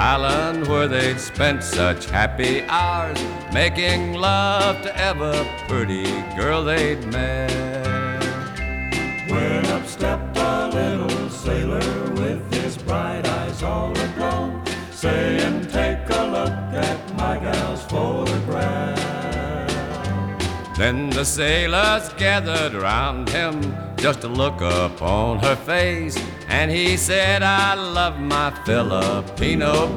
island where they'd spent such happy hours, making love to ever pretty girl they'd met. When up stepped a little sailor with his bright eyes all aglow, saying, "Take a look at my gal's photograph." Then the sailors gathered around him just to look upon her face, and he said, "I love my Filipino